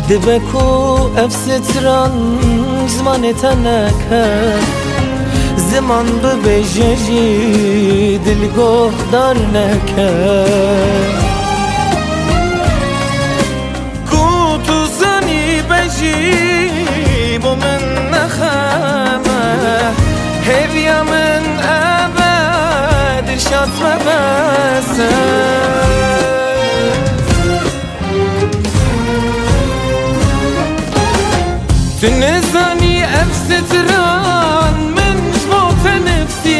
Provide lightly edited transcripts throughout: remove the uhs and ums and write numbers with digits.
دبکو افستران زمان تنکه زمان ببجی دلگاه دار نکه کو تو زنی بجی با من نخمه هویا من ابد شاد مبسه تنزاني أفستران من جبوت نفسي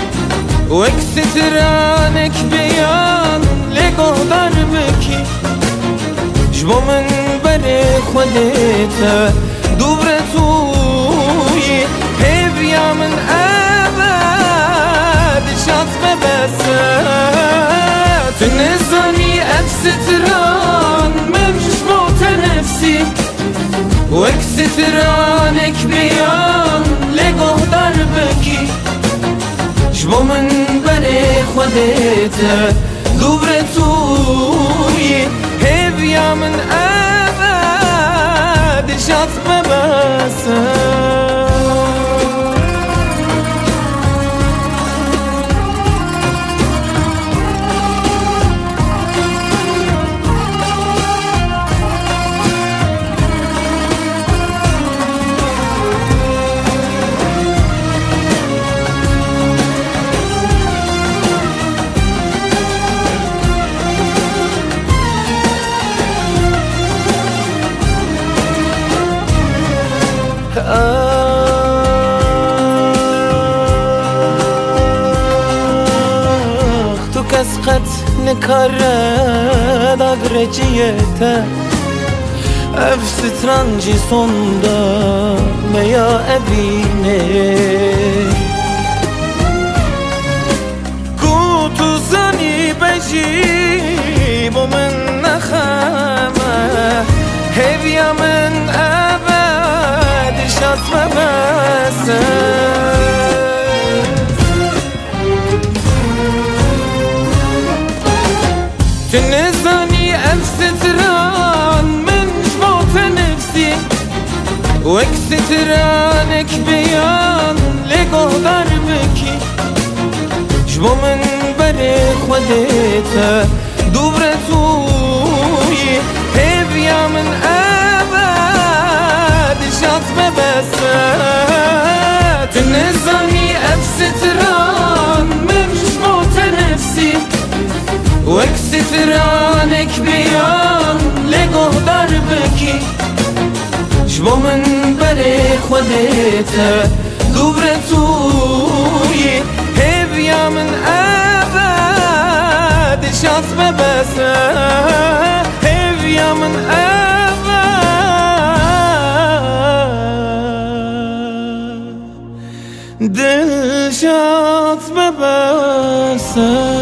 واكسترانك بيان لقو ضربكي جبو من بري خوديتا دورتوي هبيا من أبد شاط ببسا تنزاني أفستران من جبوت نفسي واكسترانك بيان لقو ضربكي جبو من بري خوديتا دورتوي هبيا من أبد شاط ببسا تو کس قد نکارد اگرچیته افسترانجی sonda meya ebine kutu zani beji bu min nakhama hevya min abad şat mebese تنزاني أفستران من جبوت نفسي واكسترانك بيان لقو ضربكي جبو من بري خوديتا دورتوي هبيا من أبد شاط ببسا تنزاني أفستران من جبوت نفسي واكسترانك بيان لقو ضربكي جبو من بري خوديتا دورتوي هبيا من أبد شاط ببسا هبيا من أبد دل شاط ببسا